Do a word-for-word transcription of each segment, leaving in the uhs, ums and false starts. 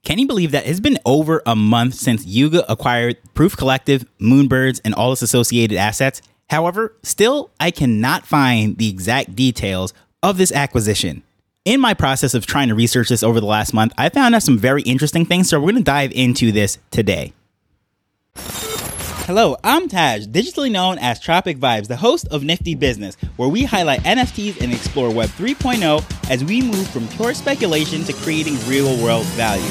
Can you believe that it's been over a month since Yuga acquired Proof Collective, Moonbirds, and all its associated assets? However, still, I cannot find the exact details of this acquisition. In my process of trying to research this over the last month, I found out some very interesting things, so we're going to dive into this today. Hello, I'm Taj, digitally known as Tropic Vibes, the host of Nifty Business, where we highlight N F Ts and explore Web three point oh as we move from pure speculation to creating real-world value.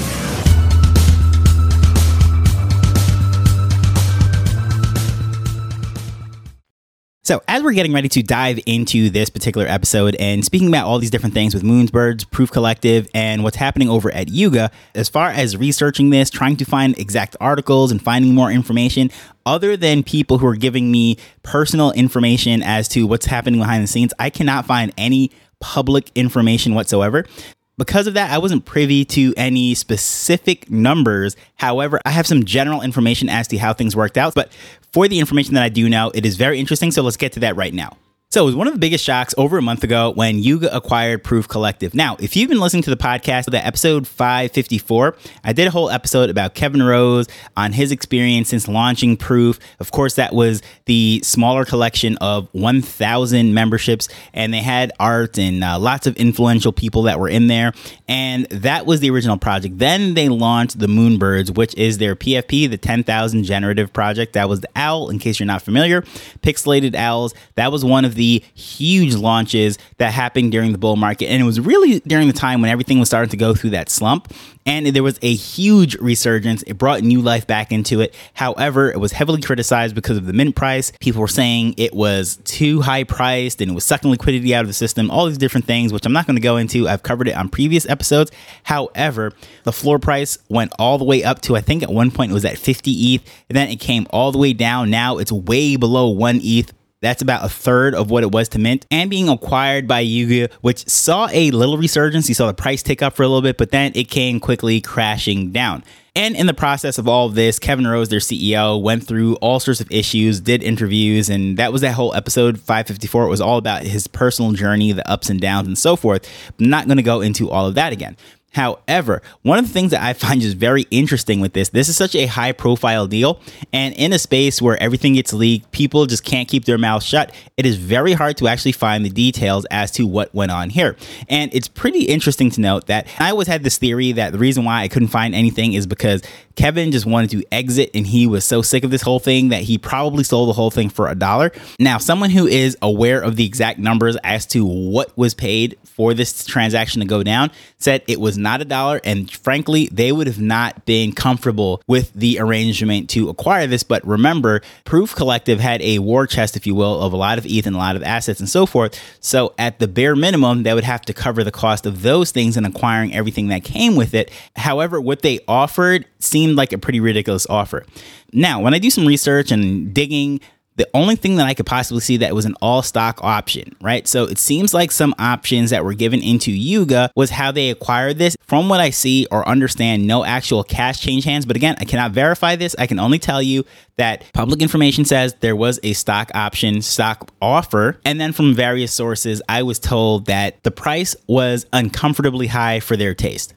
So as we're getting ready to dive into this particular episode and speaking about all these different things with Moonbirds, Proof Collective, and what's happening over at Yuga, as far as researching this, trying to find exact articles and finding more information, other than people who are giving me personal information as to what's happening behind the scenes, I cannot find any public information whatsoever. Because of that, I wasn't privy to any specific numbers. However, I have some general information as to how things worked out. But for the information that I do know, it is very interesting. So let's get to that right now. So it was one of the biggest shocks over a month ago when Yuga acquired Proof Collective. Now, if you've been listening to the podcast, the episode five fifty-four, I did a whole episode about Kevin Rose on his experience since launching Proof. Of course, that was the smaller collection of one thousand memberships, and they had art and uh, lots of influential people that were in there. And that was the original project. Then they launched the Moonbirds, which is their P F P, the ten thousand generative project. That was the owl, in case you're not familiar. Pixelated owls. That was one of the huge launches that happened during the bull market. And it was really during the time when everything was starting to go through that slump. And there was a huge resurgence. It brought new life back into it. However, it was heavily criticized because of the mint price. People were saying it was too high priced and it was sucking liquidity out of the system, all these different things, which I'm not going to go into. I've covered it on previous episodes. However, the floor price went all the way up to, I think at one point it was at fifty E T H. And then it came all the way down. Now it's way below one E T H. That's about a third of what it was to mint, and being acquired by Yuga, which saw a little resurgence. You saw the price tick up for a little bit, but then it came quickly crashing down. And in the process of all of this, Kevin Rose, their C E O, went through all sorts of issues, did interviews, and that was that whole episode five fifty-four. It was all about his personal journey, the ups and downs, and so forth. I'm not going to go into all of that again. However, one of the things that I find just very interesting with this, this is such a high profile deal, and in a space where everything gets leaked, people just can't keep their mouths shut. It is very hard to actually find the details as to what went on here. And it's pretty interesting to note that I always had this theory that the reason why I couldn't find anything is because Kevin just wanted to exit and he was so sick of this whole thing that he probably sold the whole thing for a dollar. Now, someone who is aware of the exact numbers as to what was paid for this transaction to go down said it was not a dollar, and frankly, they would have not been comfortable with the arrangement to acquire this. But remember, Proof Collective had a war chest, if you will, of a lot of E T H and a lot of assets and so forth. So at the bare minimum, they would have to cover the cost of those things and acquiring everything that came with it. However, what they offered seemed like a pretty ridiculous offer. Now, when I do some research and digging, the only thing that I could possibly see that was an all stock option, right? So it seems like some options that were given into Yuga was how they acquired this. From what I see or understand, no actual cash change hands. But again, I cannot verify this. I can only tell you that public information says there was a stock option, stock offer. And then from various sources, I was told that the price was uncomfortably high for their taste.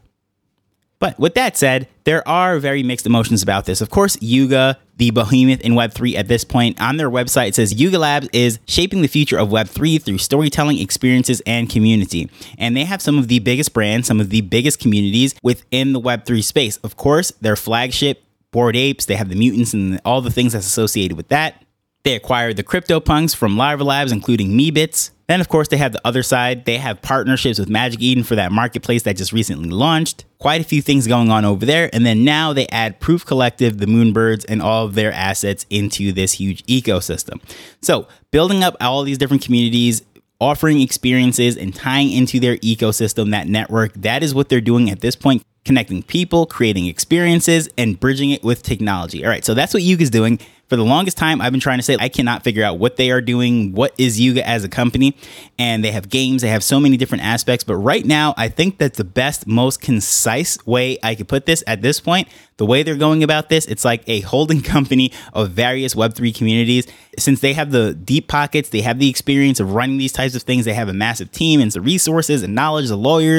But with that said, there are very mixed emotions about this. Of course, Yuga, the behemoth in Web three at this point, on their website it says Yuga Labs is shaping the future of Web three through storytelling, experiences, and community. And they have some of the biggest brands, some of the biggest communities within the Web three space. Of course, their flagship, Bored Apes, they have the mutants and all the things that's associated with that. They acquired the CryptoPunks from Larva Labs, including Meebits. Then, of course, they have the other side. They have partnerships with Magic Eden for that marketplace that just recently launched. Quite a few things going on over there. And then now they add Proof Collective, the Moonbirds, and all of their assets into this huge ecosystem. So building up all these different communities, offering experiences, and tying into their ecosystem, that network, that is what they're doing at this point. Connecting people, creating experiences, and bridging it with technology. All right, so that's what Yuga is doing. For the longest time, I've been trying to say I cannot figure out what they are doing. What is Yuga as a company? And they have games. They have so many different aspects. But right now, I think that the best, most concise way I could put this at this point, the way they're going about this, it's like a holding company of various Web three communities. Since they have the deep pockets, they have the experience of running these types of things. They have a massive team and the resources and knowledge, the lawyers.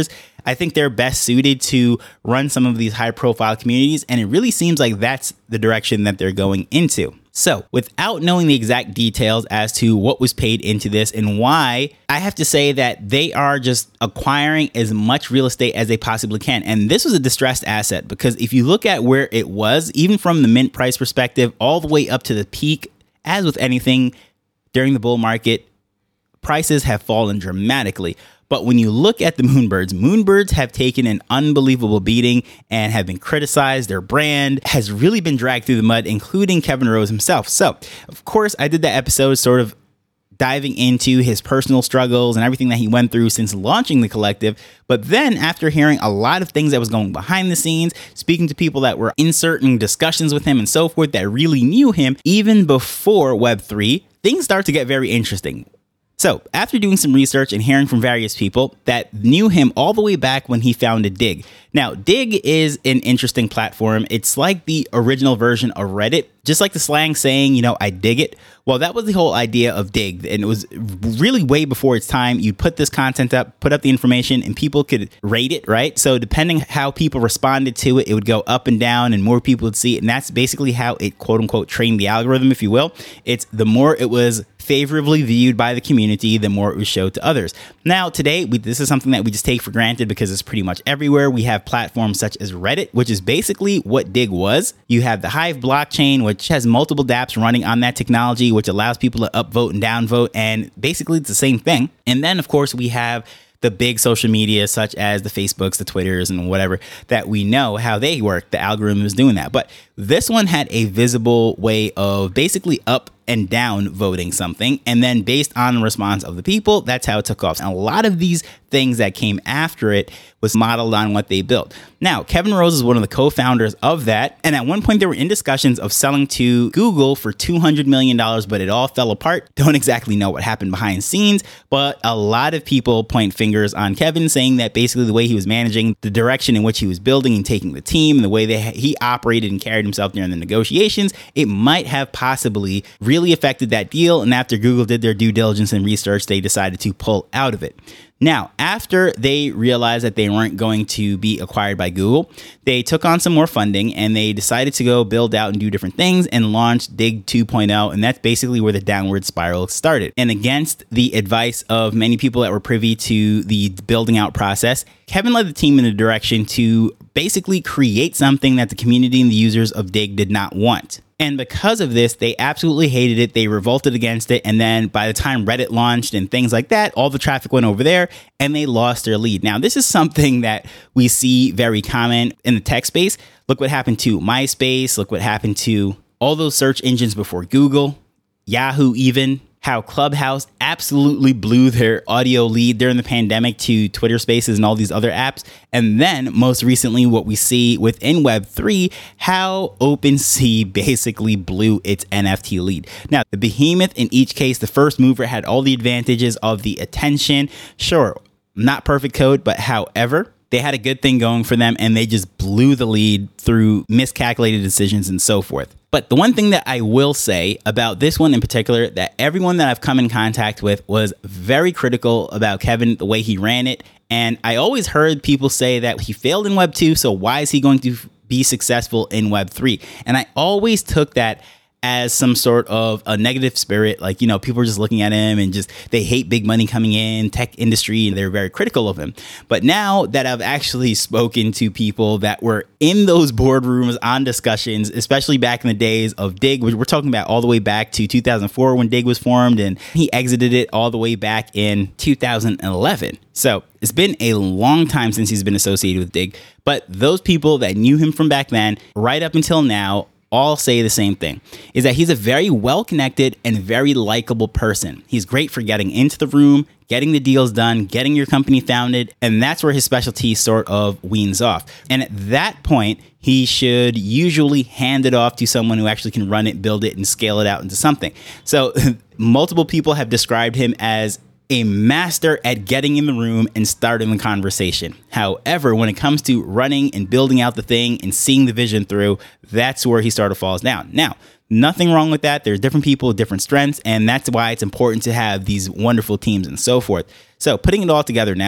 I think they're best suited to run some of these high profile communities. And it really seems like that's the direction that they're going into. So without knowing the exact details as to what was paid into this and why, I have to say that they are just acquiring as much real estate as they possibly can. And this was a distressed asset because if you look at where it was, even from the mint price perspective, all the way up to the peak, as with anything during the bull market, prices have fallen dramatically. But when you look at the Moonbirds, Moonbirds have taken an unbelievable beating and have been criticized. Their brand has really been dragged through the mud, including Kevin Rose himself. So, of course, I did that episode sort of diving into his personal struggles and everything that he went through since launching the collective. But then after hearing a lot of things that was going behind the scenes, speaking to people that were in certain discussions with him and so forth that really knew him even before Web three, things start to get very interesting. So after doing some research and hearing from various people that knew him all the way back when he founded Digg. Now, Digg is an interesting platform. It's like the original version of Reddit, just like the slang saying, you know, I dig it. Well, that was the whole idea of Digg. And it was really way before its time. You'd put this content up, put up the information, and people could rate it, right? So depending how people responded to it, it would go up and down and more people would see it. And that's basically how it, quote unquote, trained the algorithm, if you will. It's the more it was favorably viewed by the community, the more it was showed to others. Now, today, we, this is something that we just take for granted because it's pretty much everywhere. We have platforms such as Reddit, which is basically what Digg was. You have the Hive blockchain, which has multiple dApps running on that technology, which allows people to upvote and downvote. And basically, it's the same thing. And then, of course, we have the big social media such as the Facebooks, the Twitters, and whatever that we know how they work. The algorithm is doing that. But this one had a visible way of basically up and down voting something. And then based on the response of the people, that's how it took off. And a lot of these things that came after it was modeled on what they built. Now, Kevin Rose is one of the co-founders of that. And at one point, they were in discussions of selling to Google for two hundred million dollars, but it all fell apart. Don't exactly know what happened behind the scenes, but a lot of people point fingers on Kevin, saying that basically the way he was managing, the direction in which he was building and taking the team, and the way that he operated and carried himself during the negotiations, it might have possibly really affected that deal. And after Google did their due diligence and research, they decided to pull out of it. Now, after they realized that they weren't going to be acquired by Google, they took on some more funding and they decided to go build out and do different things and launch Digg two point oh. And that's basically where the downward spiral started. And against the advice of many people that were privy to the building out process, Kevin led the team in a direction to basically create something that the community and the users of Digg did not want. And because of this, they absolutely hated it. They revolted against it. And then by the time Reddit launched and things like that, all the traffic went over there and they lost their lead. Now, this is something that we see very common in the tech space. Look what happened to MySpace. Look what happened to all those search engines before Google, Yahoo even. How Clubhouse absolutely blew their audio lead during the pandemic to Twitter Spaces and all these other apps. And then most recently, what we see within Web three, how OpenSea basically blew its N F T lead. Now, the behemoth in each case, the first mover had all the advantages of the attention. Sure, not perfect code, but however, they had a good thing going for them and they just blew the lead through miscalculated decisions and so forth. But the one thing that I will say about this one in particular, that everyone that I've come in contact with was very critical about Kevin, the way he ran it. And I always heard people say that he failed in Web two, so why is he going to be successful in Web three? And I always took that as some sort of a negative spirit. Like, you know, people are just looking at him and just, they hate big money coming in, tech industry, and they're very critical of him. But now that I've actually spoken to people that were in those boardrooms on discussions, especially back in the days of Digg, which we're talking about all the way back to two thousand four when Digg was formed, and he exited it all the way back in two thousand eleven. So it's been a long time since he's been associated with Digg, but those people that knew him from back then, right up until now, all say the same thing, is that he's a very well-connected and very likable person. He's great for getting into the room, getting the deals done, getting your company founded, and that's where his specialty sort of weans off. And at that point, he should usually hand it off to someone who actually can run it, build it, and scale it out into something. So multiple people have described him as a master at getting in the room and starting the conversation. However, when it comes to running and building out the thing and seeing the vision through, that's where he sort of falls down. Now, nothing wrong with that. There's different people with different strengths, and that's why it's important to have these wonderful teams and so forth. So putting it all together now,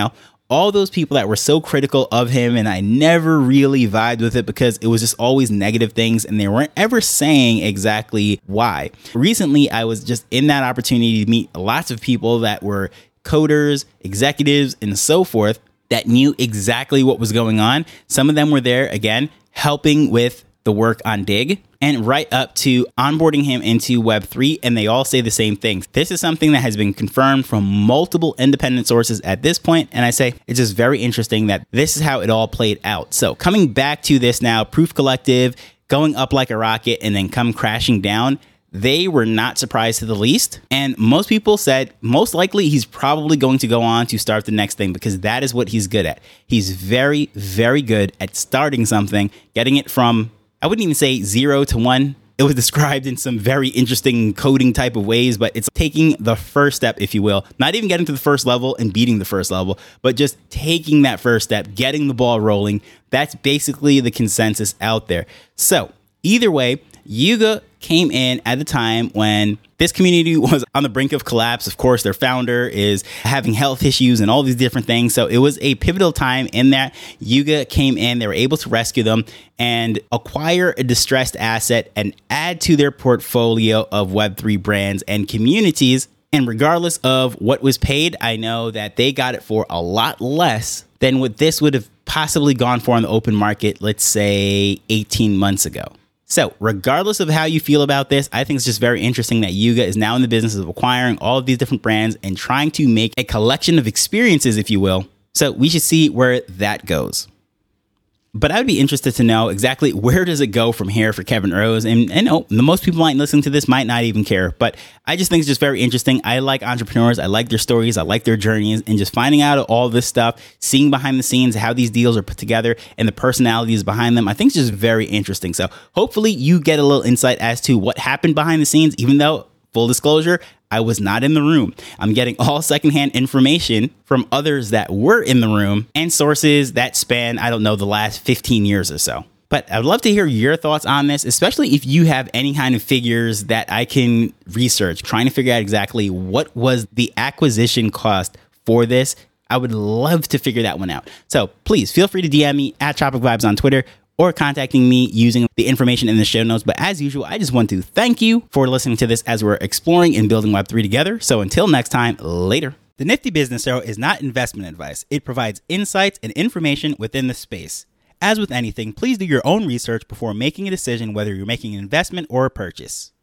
all those people that were so critical of him, and I never really vibed with it because it was just always negative things and they weren't ever saying exactly why. Recently, I was just in that opportunity to meet lots of people that were coders, executives, and so forth that knew exactly what was going on. Some of them were there, again, helping with the work on Dig, and right up to onboarding him into Web three, and they all say the same things. This is something that has been confirmed from multiple independent sources at this point, and I say it's just very interesting that this is how it all played out. So coming back to this now, Proof Collective going up like a rocket and then come crashing down, they were not surprised to the least. And most people said most likely he's probably going to go on to start the next thing because that is what he's good at. He's very, very good at starting something, getting it from, I wouldn't even say zero to one. It was described in some very interesting coding type of ways, but it's taking the first step, if you will, not even getting to the first level and beating the first level, but just taking that first step, getting the ball rolling. That's basically the consensus out there. So either way, Yuga came in at the time when this community was on the brink of collapse. Of course, their founder is having health issues and all these different things. So it was a pivotal time in that Yuga came in. They were able to rescue them and acquire a distressed asset and add to their portfolio of Web three brands and communities. And regardless of what was paid, I know that they got it for a lot less than what this would have possibly gone for on the open market, let's say eighteen months ago. So regardless of how you feel about this, I think it's just very interesting that Yuga is now in the business of acquiring all of these different brands and trying to make a collection of experiences, if you will. So we should see where that goes. But I would be interested to know exactly where does it go from here for Kevin Rose? And I know the most people might listen to this might not even care, but I just think it's just very interesting. I like entrepreneurs. I like their stories. I like their journeys, and just finding out all this stuff, seeing behind the scenes, how these deals are put together and the personalities behind them. I think it's just very interesting. So hopefully you get a little insight as to what happened behind the scenes, even though, full disclosure, I was not in the room. I'm getting all secondhand information from others that were in the room and sources that span, I don't know, the last fifteen years or so. But I'd love to hear your thoughts on this, especially if you have any kind of figures that I can research, trying to figure out exactly what was the acquisition cost for this. I would love to figure that one out. So please feel free to D M me at Tropic Vibes on Twitter, or contacting me using the information in the show notes. But as usual, I just want to thank you for listening to this as we're exploring and building Web three together. So until next time, later. The Nifty Business Arrow is not investment advice. It provides insights and information within the space. As with anything, please do your own research before making a decision whether you're making an investment or a purchase.